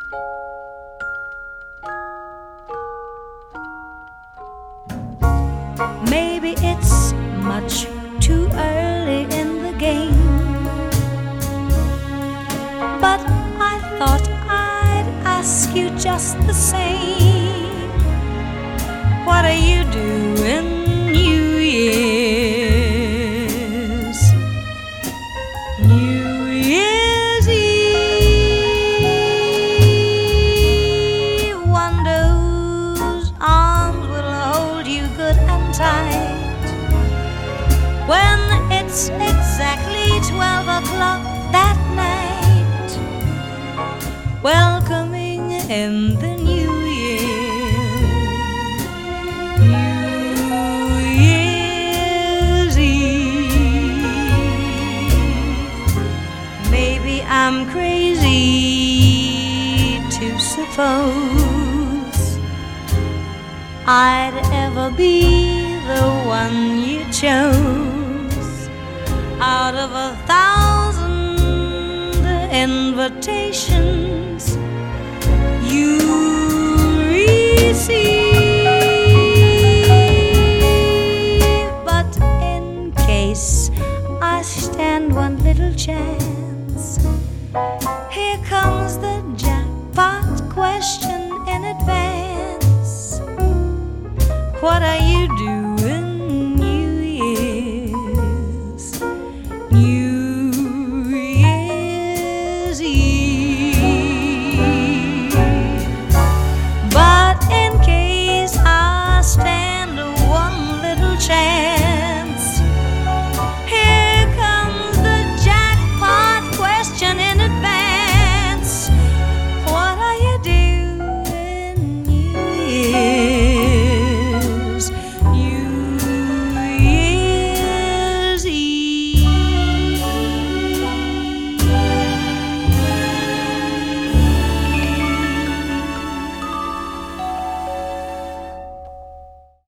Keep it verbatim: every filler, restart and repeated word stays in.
Maybe it's much too early in the game, but I thought I'd ask you just the same. What are you doing New Year's? New Year's Eve. Wonder whose arms will hold you good and tight when it's exactly twelve o'clock that night, welcoming in the new year. New Year's Eve. Maybe I'm crazy to suppose I'd ever be the one you chose out of a thousand invitations you receive. But in case I stand one little chance, here comes the jackpot question in advance. What are you